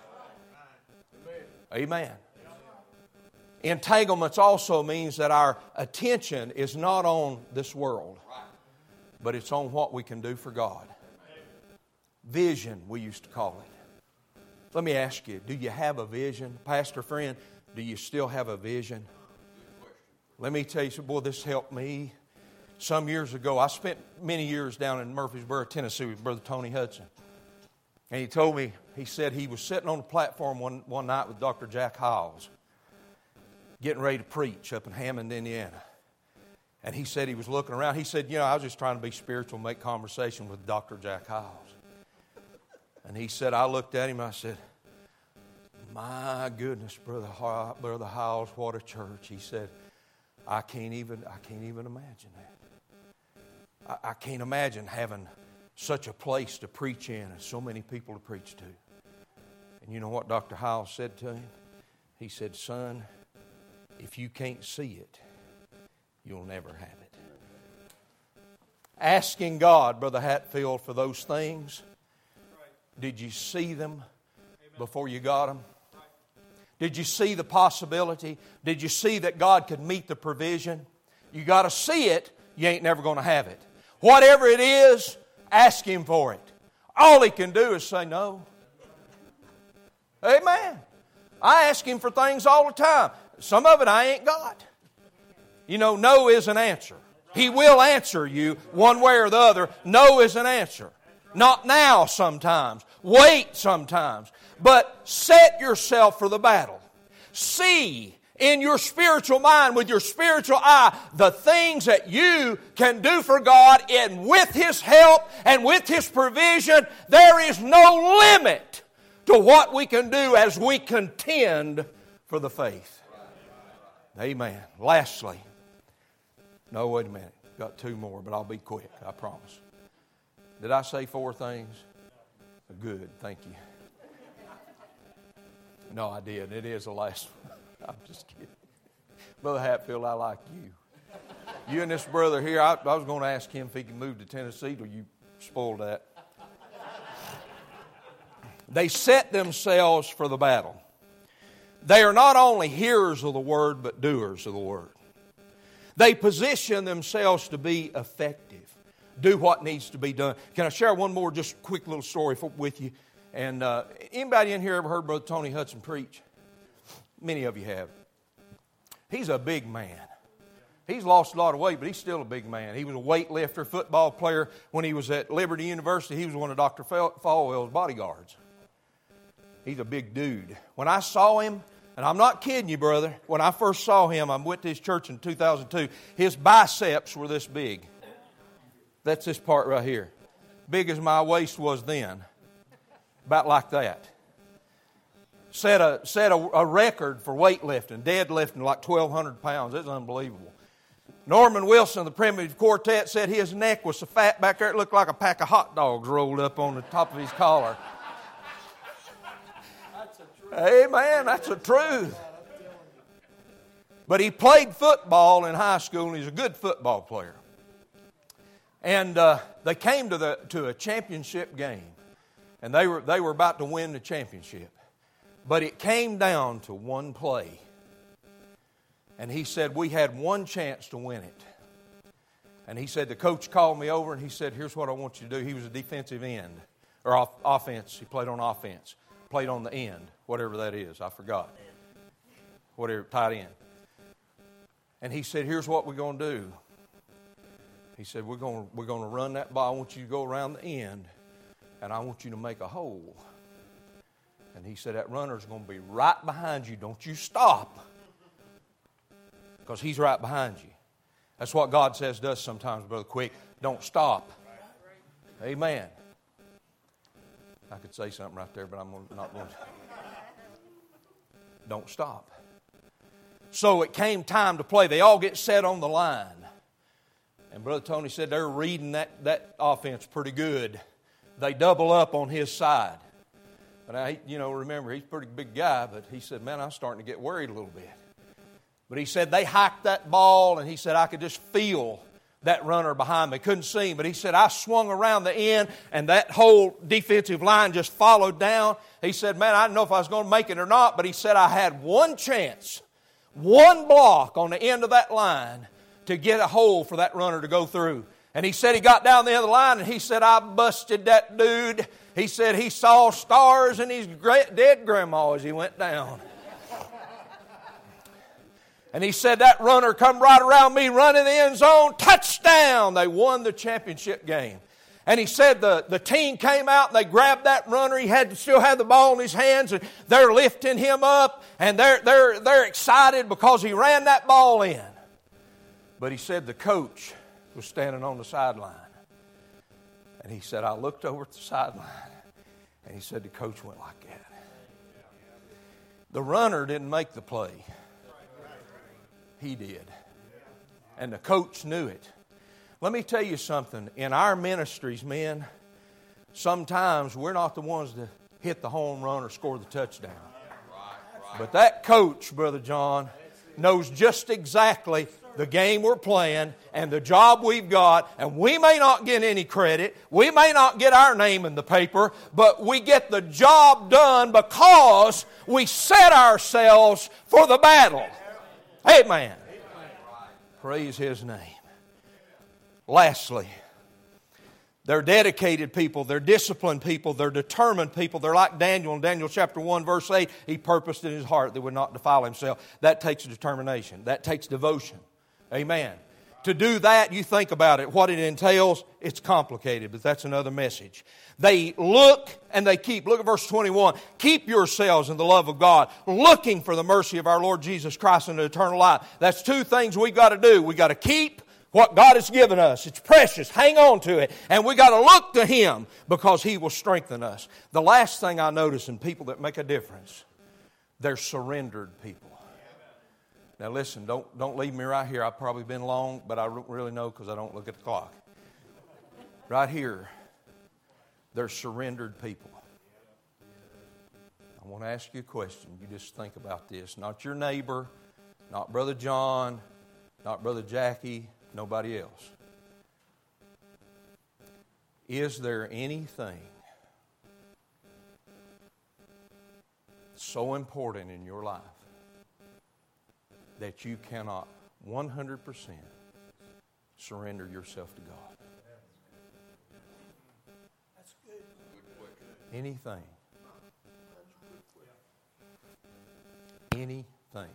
Amen. Entanglements also means that our attention is not on this world, but it's on what we can do for God. Vision, we used to call it. Let me ask you, do you have a vision? Pastor friend, do you still have a vision? Let me tell you, boy, this helped me. Some years ago, I spent many years down in Murfreesboro, Tennessee with Brother Tony Hudson. And he told me, he said he was sitting on the platform one night with Dr. Jack Hiles, getting ready to preach up in Hammond, Indiana. And he said he was looking around. He said, I was just trying to be spiritual and make conversation with Dr. Jack Hiles. And he said, I looked at him and I said, my goodness, Brother Hiles, what a church. He said, I can't even imagine that. I can't imagine having such a place to preach in and so many people to preach to. And you know what Dr. Hiles said to him? He said, son, if you can't see it, you'll never have it. Asking God, Brother Hatfield, for those things. Did you see them before you got them? Did you see the possibility? Did you see that God could meet the provision? You got to see it. You ain't never going to have it. Whatever it is, ask Him for it. All He can do is say no. Amen. I ask Him for things all the time. Some of it I ain't got. No is an answer. He will answer you one way or the other. No is an answer. Not now sometimes. Wait sometimes. But set yourself for the battle. See in your spiritual mind, with your spiritual eye, the things that you can do for God, and with His help and with His provision, there is no limit to what we can do as we contend for the faith. Amen. Lastly, no, wait a minute. Got two more, but I'll be quick, I promise. Did I say four things? Good, thank you. No, I did. It is the last one. I'm just kidding. Brother Hatfield, I like you. You and this brother here, I was going to ask him if he can move to Tennessee, till you spoiled that. They set themselves for the battle. They are not only hearers of the word, but doers of the word. They position themselves to be effective. Do what needs to be done. Can I share one more just quick little story with you? And anybody in here ever heard Brother Tony Hudson preach? Many of you have. He's a big man. He's lost a lot of weight, but he's still a big man. He was a weightlifter, football player. When he was at Liberty University, he was one of Dr. Falwell's bodyguards. He's a big dude. When I saw him, and I'm not kidding you, brother, when I first saw him, I went to his church in 2002, his biceps were this big. That's this part right here. Big as my waist was then. About like that. Set a record for weightlifting, deadlifting like 1,200 pounds. It's unbelievable. Norman Wilson, the Primitive Quartet, said his neck was so fat back there it looked like a pack of hot dogs rolled up on the top of his collar. Amen, that's the truth. But he played football in high school, and he's a good football player. And they came to a championship game, and they were about to win the championship. But it came down to one play. And he said, we had one chance to win it. And he said, the coach called me over and he said, here's what I want you to do. He was a defensive end, or offense. He played on offense. Played on the end, whatever that is. I forgot. Whatever, tight end. And he said, here's what we're going to do. He said, we're going to run that ball. I want you to go around the end, and I want you to make a hole. And he said, that runner's going to be right behind you. Don't you stop. Because he's right behind you. That's what God says to us sometimes, Brother Quick. Don't stop. Amen. I could say something right there, but I'm not going to. Don't stop. So it came time to play. They all get set on the line. And Brother Tony said they're reading that offense pretty good. They double up on his side. But remember, he's a pretty big guy, but he said, man, I'm starting to get worried a little bit. But he said they hiked that ball, and he said I could just feel that runner behind me. Couldn't see him, but he said I swung around the end, and that whole defensive line just followed down. He said, man, I didn't know if I was going to make it or not, but he said I had one chance, one block on the end of that line to get a hole for that runner to go through. And he said he got down the other line, and he said I busted that dude. He said he saw stars in his dead grandma as he went down. And he said that runner come right around me, running the end zone, touchdown. They won the championship game. And he said the team came out and they grabbed that runner. He still had the ball in his hands, and they're lifting him up, and they're excited because he ran that ball in. But he said the coach was standing on the sideline. And he said, I looked over at the sideline, and he said the coach went like that. The runner didn't make the play. He did. And the coach knew it. Let me tell you something. In our ministries, men, sometimes we're not the ones to hit the home run or score the touchdown. But that coach, Brother John, knows just exactly the game we're playing and the job we've got. And we may not get any credit. We may not get our name in the paper. But we get the job done because we set ourselves for the battle. Amen. Praise His name. Lastly, they're dedicated people, they're disciplined people, they're determined people. They're like Daniel in Daniel chapter 1 verse 8. He purposed in his heart that would not defile himself. That takes determination. That takes devotion. Amen. To do that, you think about it, what it entails, it's complicated, but that's another message. They look and they keep. Look at verse 21. Keep yourselves in the love of God, looking for the mercy of our Lord Jesus Christ and the eternal life. That's two things we got to do. We got to keep what God has given us. It's precious. Hang on to it. And we got to look to Him because He will strengthen us. The last thing I notice in people that make a difference, they're surrendered people. Now listen, don't leave me right here. I've probably been long, but I really know because I don't look at the clock. Right here, they're surrendered people. I want to ask you a question. You just think about this. Not your neighbor, not Brother John, not Brother Jackie, nobody else. Is there anything so important in your life that you cannot 100% surrender yourself to God? That's good. Anything. Anything.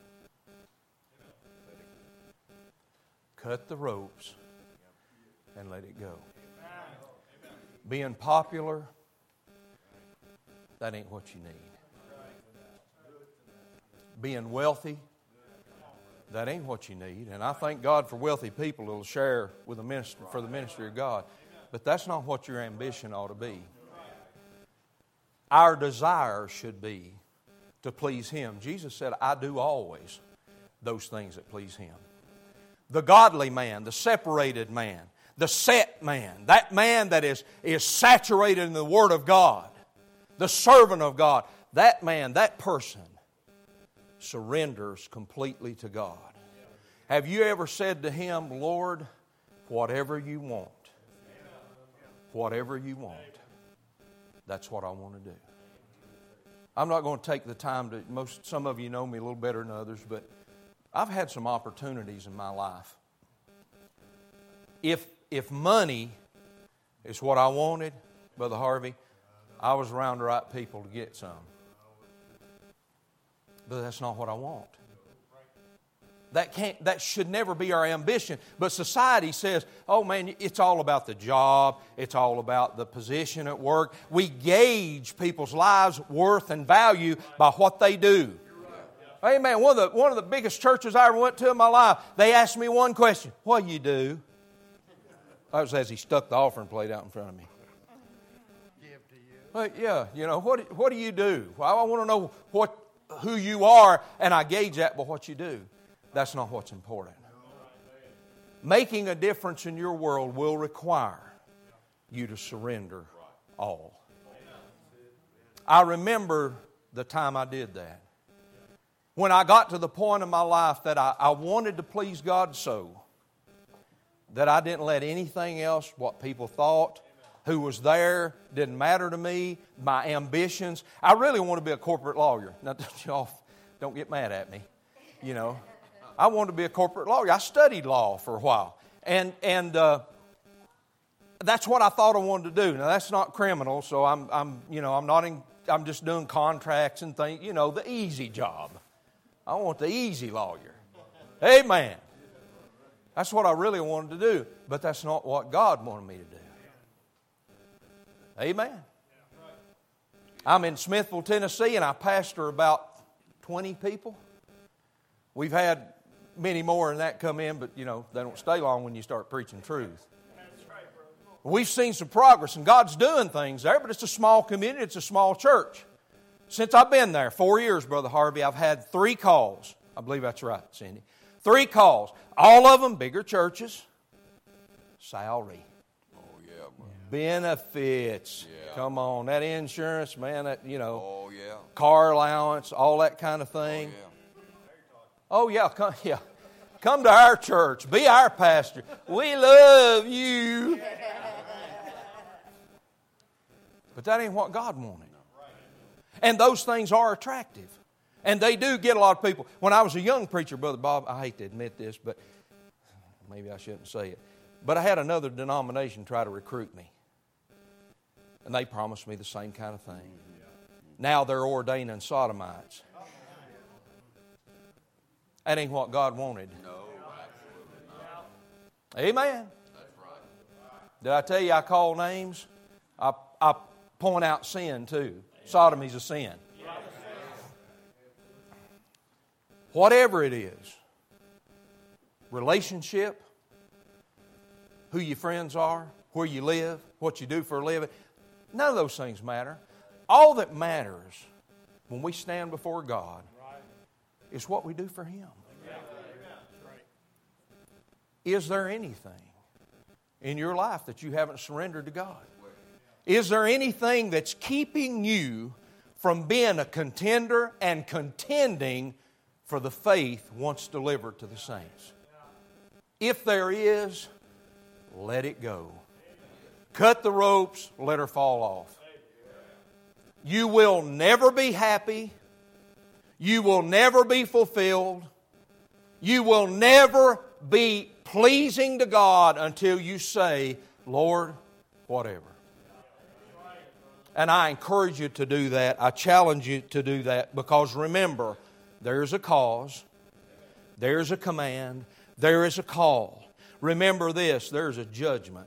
Cut the ropes and let it go. Being popular, that ain't what you need. Being wealthy, that ain't what you need. And I thank God for wealthy people who will share with the ministry, for the ministry of God. But that's not what your ambition ought to be. Our desire should be to please Him. Jesus said, I do always those things that please Him. The godly man, the separated man, the set man, that man that is saturated in the Word of God, the servant of God, that man, that person surrenders completely to God. Have you ever said to Him, Lord, whatever you want, whatever you want, that's what I want to do. I'm not going to take the time to, some of you know me a little better than others, but I've had some opportunities in my life. If money is what I wanted, Brother Harvey, I was around the right people to get some. But that's not what I want. That should never be our ambition. But society says, oh man, it's all about the job. It's all about the position at work. We gauge people's lives' worth and value by what they do. Amen. One of the biggest churches I ever went to in my life, they asked me one question. What do you do? That was as he stuck the offering plate out in front of me. Give to you. But yeah, you know, what do you do? Well, I want to know who you are, and I gauge that by what you do. That's not what's important. Making a difference in your world will require you to surrender all. I remember the time I did that. When I got to the point in my life that I wanted to please God so that I didn't let anything else, what people thought, who was there, didn't matter to me, my ambitions. I really want to be a corporate lawyer. Now, y'all don't get mad at me. You know, I wanted to be a corporate lawyer. I studied law for a while. And that's what I thought I wanted to do. Now, that's not criminal, so I'm just doing contracts and things, you know, the easy job. I want the easy lawyer. Amen. That's what I really wanted to do, but that's not what God wanted me to do. Amen. I'm in Smithville, Tennessee, and I pastor about 20 people. We've had many more than that come in, but, you know, they don't stay long when you start preaching truth. We've seen some progress, and God's doing things there, but it's a small community, it's a small church. Since I've been there, 4 years, Brother Harvey, I've had 3 calls. I believe that's right, Cindy. 3 calls. All of them bigger churches. Salary. Oh, yeah, bro. Benefits. Yeah. Come on. That insurance, man, that, you know. Oh, yeah. Car allowance, all that kind of thing. Oh, yeah. Oh, yeah. Come to our church. Be our pastor. We love you. But that ain't what God wanted. And those things are attractive. And they do get a lot of people. When I was a young preacher, Brother Bob, I hate to admit this, but maybe I shouldn't say it. But I had another denomination try to recruit me. And they promised me the same kind of thing. Now they're ordaining sodomites. That ain't what God wanted. No, absolutely not. Amen. Did I tell you I call names? I point out sin too. Sodomy's a sin. Whatever it is, relationship, who your friends are, where you live, what you do for a living, none of those things matter. All that matters when we stand before God is what we do for Him. Is there anything in your life that you haven't surrendered to God? Is there anything that's keeping you from being a contender and contending for the faith once delivered to the saints? If there is, let it go. Cut the ropes, let her fall off. You will never be happy. You will never be fulfilled. You will never be pleasing to God until you say, Lord, whatever. And I encourage you to do that. I challenge you to do that because remember, there's a cause, there's a command, there is a call. Remember this, there's a judgment.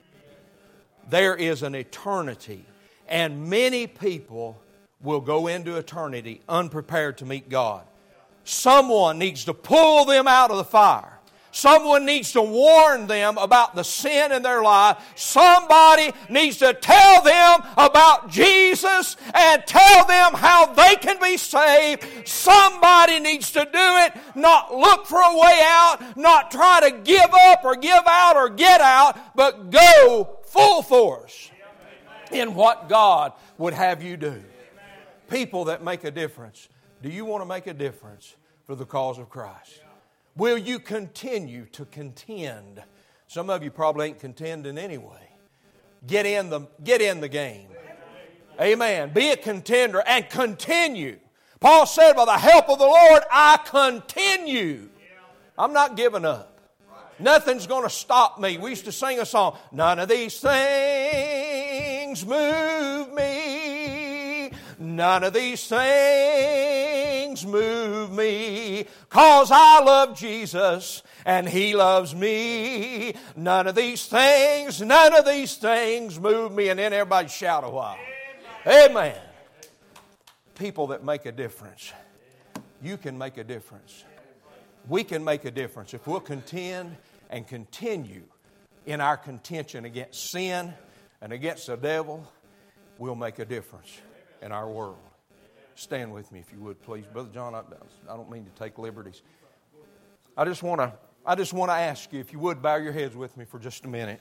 There is an eternity. And many people will go into eternity unprepared to meet God. Someone needs to pull them out of the fire. Someone needs to warn them about the sin in their life. Somebody needs to tell them about Jesus and tell them how they can be saved. Somebody needs to do it, not look for a way out, not try to give up or give out or get out, but go full force in what God would have you do. People that make a difference. Do you want to make a difference for the cause of Christ? Will you continue to contend? Some of you probably ain't contending anyway. Get in the game. Amen. Be a contender and continue. Paul said, by the help of the Lord, I continue. I'm not giving up. Nothing's going to stop me. We used to sing a song, none of these things move me. None of these things move me, 'cause I love Jesus and He loves me. None of these things move me. And then everybody shout a while. Amen. People that make a difference. You can make a difference. We can make a difference if we'll contend and continue in our contention against sin and against the devil. We'll make a difference in our world. Stand with me if you would, please. Brother John, I don't mean to take liberties. I just want to ask you, if you would, bow your heads with me for just a minute.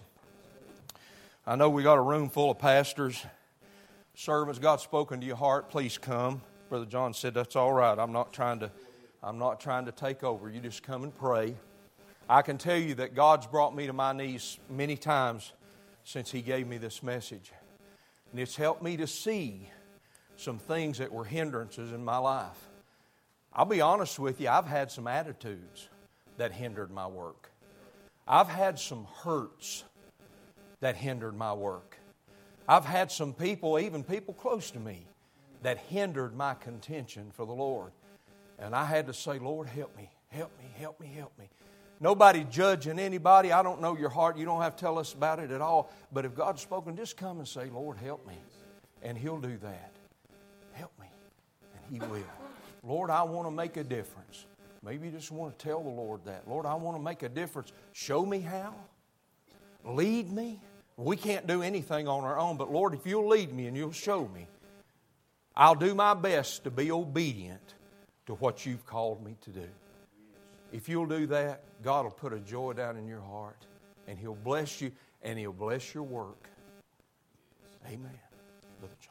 I know we got a room full of pastors, servants. God's spoken to your heart. Please come. Brother John said that's all right. I'm not trying to take over. You just come and pray. I can tell you that God's brought me to my knees many times since He gave me this message. And it's helped me to see some things that were hindrances in my life. I'll be honest with you, I've had some attitudes that hindered my work. I've had some hurts that hindered my work. I've had some people, even people close to me, that hindered my contention for the Lord. And I had to say, Lord, help me, help me, help me, help me. Nobody judging anybody. I don't know your heart. You don't have to tell us about it at all. But if God's spoken, just come and say, Lord, help me. And He'll do that. Help me. And He will. Lord, I want to make a difference. Maybe you just want to tell the Lord that. Lord, I want to make a difference. Show me how. Lead me. We can't do anything on our own. But Lord, if you'll lead me and you'll show me, I'll do my best to be obedient to what you've called me to do. If you'll do that, God will put a joy down in your heart, and He'll bless you, and He'll bless your work. Amen. Brother John.